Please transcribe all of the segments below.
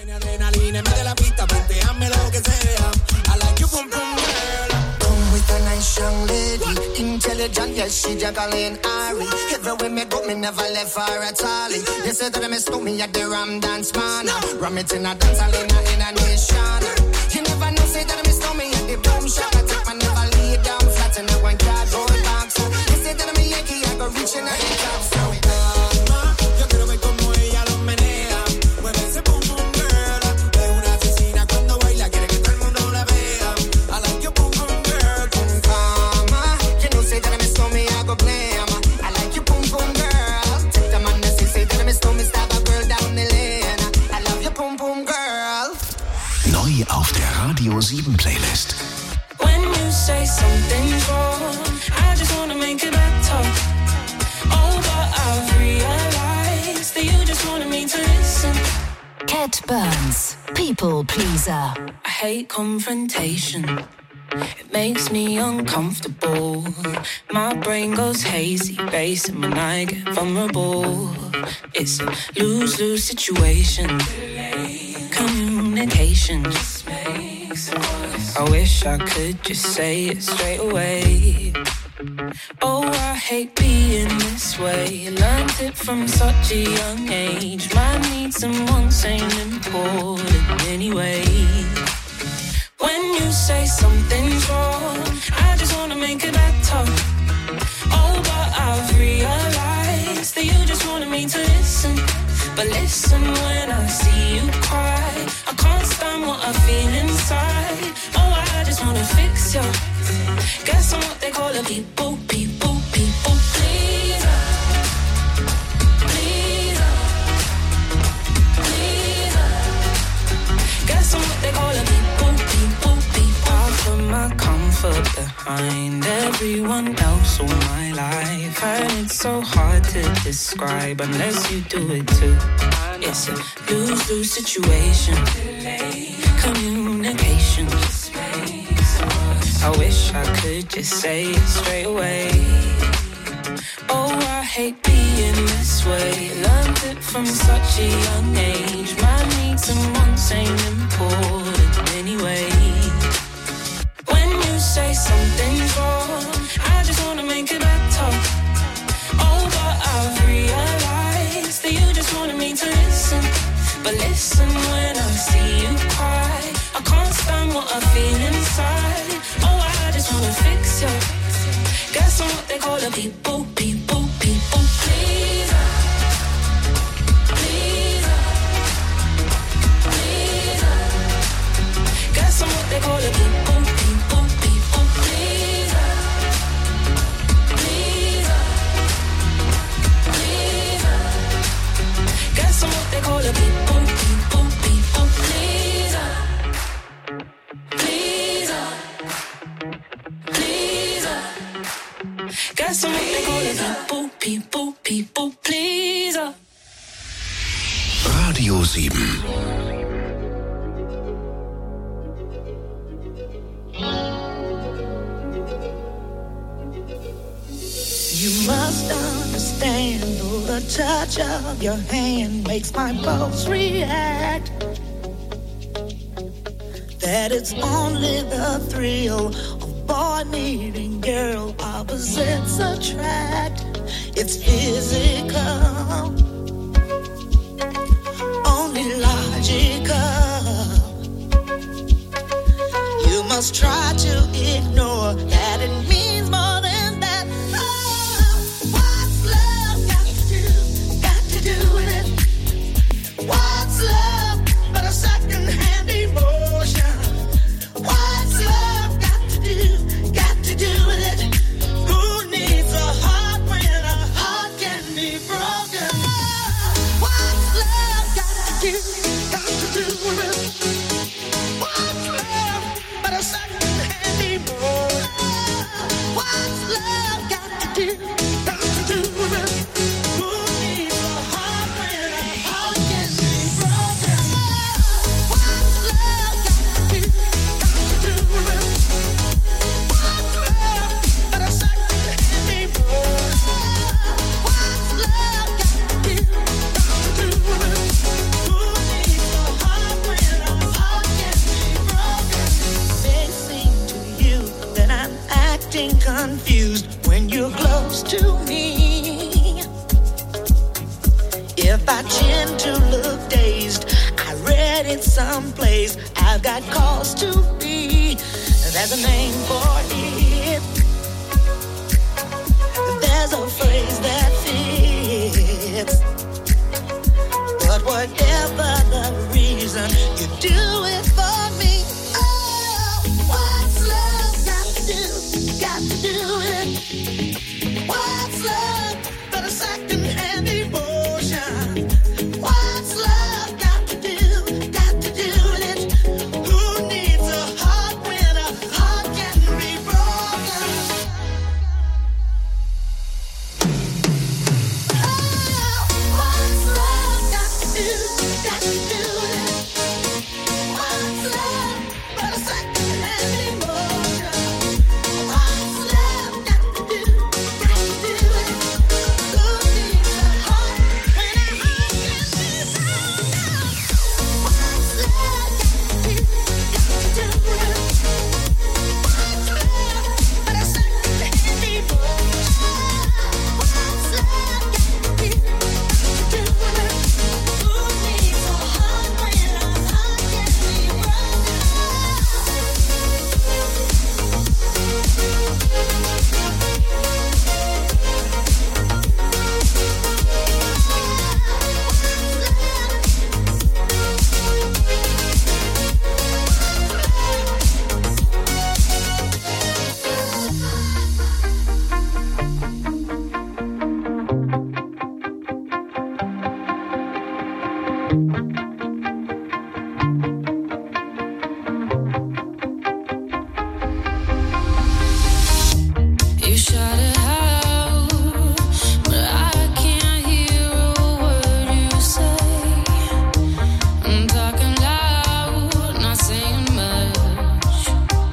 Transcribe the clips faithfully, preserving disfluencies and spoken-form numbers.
Tiene adrenalina en medio de la pista, planteame lo que sea. I like you, pum pum girl. Come with a nice young lady, intelligent, yes, she juggling Ari. Everywhere me go, me never left her at all. They say that I miss me at the Ram Dance Man. Ram it in a dance, I in a nation. You never know, say that I miss me at the boom shop. I take my never lay down flat in a one cardboard box. They say that I'm a Yankee, I go reaching out the top. So it Calma, yo quiero ver cómo ella lo menea. Mueve ese pum pum girl. Es una asesina cuando baila, quiere que todo el mundo la vea. I like you, pum pum girl. Calma, you know, say that I miss me, I go blame. I like you, pum pum girl. Take the man that say, say that I miss me, stab a girl down the lane. I love you, pum pum girl. Neu auf der Radio sieben Playlist. When you say something's wrong, I just wanna make it better. Oh, but I've realized that you just wanted me to listen. Cat Burns, People Pleaser. I hate confrontation. It makes me uncomfortable. My brain goes hazy, racing when I get vulnerable. It's a lose-lose situation. Communication just makes it worse. I wish I could just say it straight away. Oh, I hate being this way. Learned it from such a young age. My needs and wants ain't important anyway. When you say something's wrong, I just wanna make it better. Oh, but I've realized that you just wanted me to listen. But listen when I see you cry. I can't stand what I feel inside. Oh, I just wanna fix you. Guess I'm what they call a people, people, people pleaser. Pleaser. Pleaser. Guess I'm what they call a people, people, people. I'll put my comfort behind everyone else all my life. And it's so hard to describe unless you do it too. It's a lose-lose situation. Communication. I wish I could just say it straight away. Oh, I hate being this way. Learned it from such a young age. My needs and wants ain't important anyway. When you say something's wrong, I just wanna make it better. Oh, but I've realized that you just wanted me to listen. But listen when I see you cry. I can't stand what I feel inside. Oh, I just wanna fix you. Guess I'm what they call a people, people, people pleaser. Pleaser. Pleaser. Guess I'm what they call a people, people, people pleaser. Pleaser. Pleaser. Guess I'm what they call a people, people, people pleaser. Pleaser. Pleaser. Guess I'm what they call a people, people, people pleaser. Radio sieben. You must understand, though the touch of your hand makes my pulse react, that it's only the thrill of boy meeting girl, opposites attract. It's physical, only logical. You must try to ignore that it means more than that. Oh, what's love got to do, got to do with it? What's love but a second-hand emotion? What's love got to do, got to do with it? Who needs a heart when a heart can be broken? Oh, what's love got to do, got to do with it? What's love but a second-hand emotion? What's love got to do, got to do with it? Who needs a heart when a heart can be broken? What's love got to do, got to do with it? What's love but a second-hand emotion? What's love got to do, got to do with it? Who needs a to me. If I tend to look dazed, I read it someplace. I've got cause to be. There's a name for it. There's a phrase that fits. But whatever the reason, you do it for me. Oh, what's love got to do? Got to do it. What's love but a second-hand emotion? What's love got to do? Got to do it. Who needs a heart when a heart can be broken? Oh, what's love got to do? Got to do it. What's love but a second-hand emotion? What's love got to do? Got to do it. Who needs a heart when a heart can be broken? What's love got to do? Got to do it. What's love but a second-hand emotion? What's love got to do? Got to do it. Who needs a heart when a heart can be broken? You shout it out, but I can't hear a word you say. I'm talking loud, not saying much.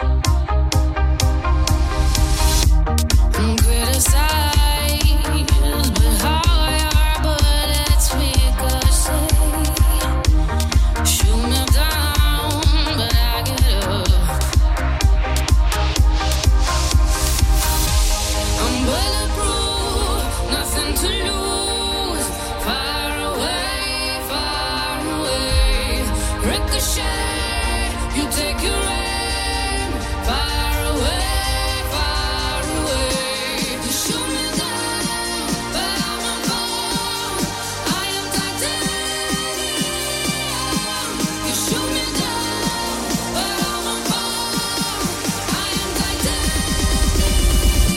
I'm criticized, but how your bullets ricochet. Shoot me down, but I get up. I'm bulletproof, nothing to lose. Far away, far away. Ricochet, you take your aim. Far away, far away. You shoot me down, but I'm a bomb. I am titanium. You shoot me down, but I'm a bomb. I am titanium.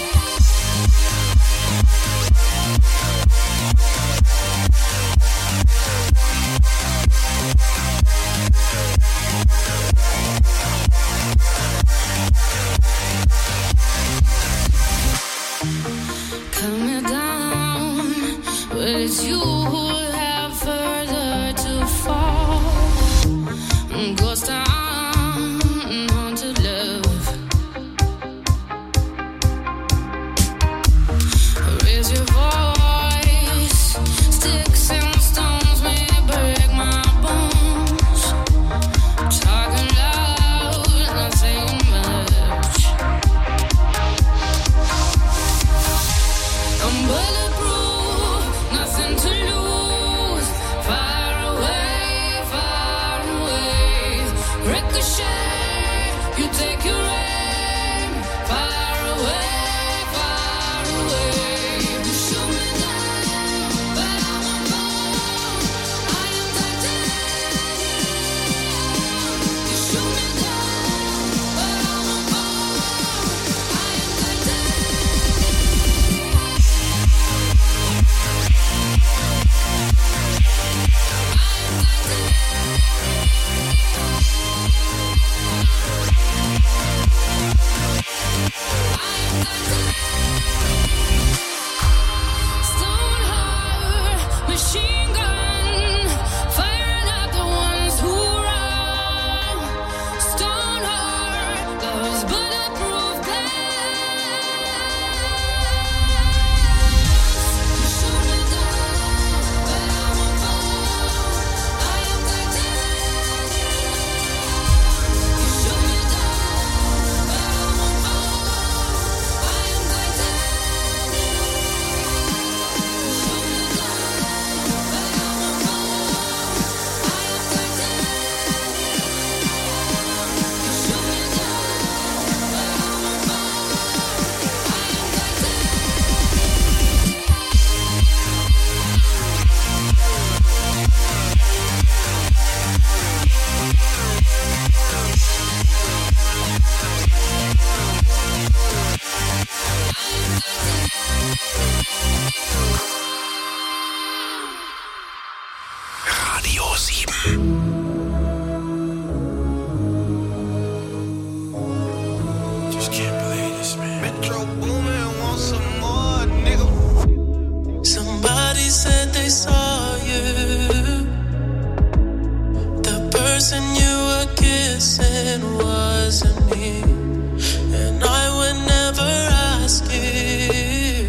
person you were kissing wasn't me, and I would never ask you.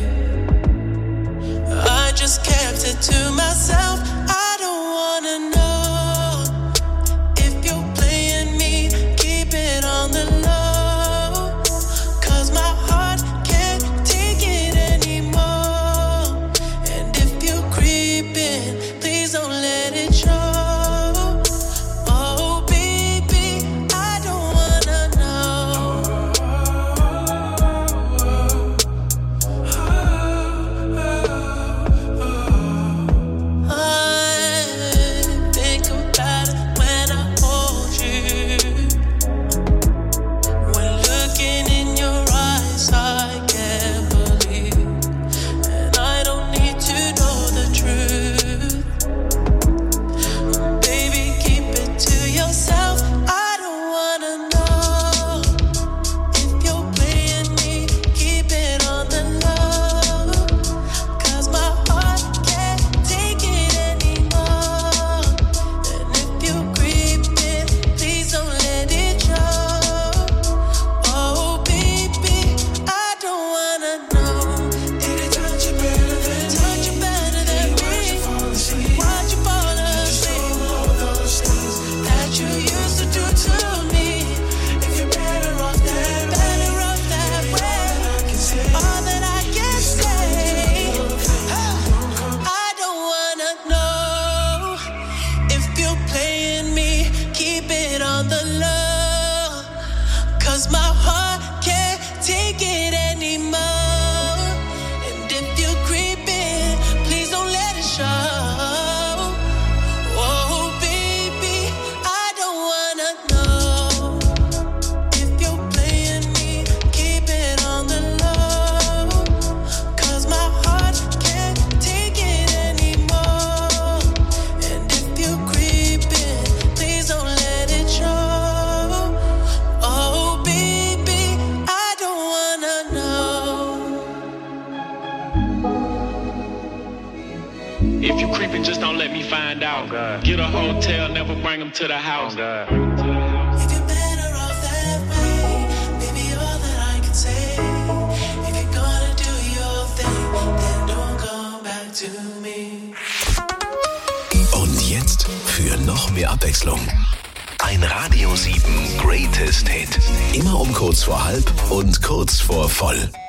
I just kept it to myself. I don't wanna know if you're playing me. Keep it on the low, 'cause my heart can't take it anymore. And if you're creeping, please don't let it show. If you creeping, just don't let me find out. Oh, get a hotel, never bring them to the house. Oh, if you're better off that way, baby, all that I can say. If you're gonna do your thing, then don't come back to me. Und jetzt für noch mehr Abwechslung. Ein Radio sieben Greatest Hit. Immer um kurz vor halb und kurz vor voll.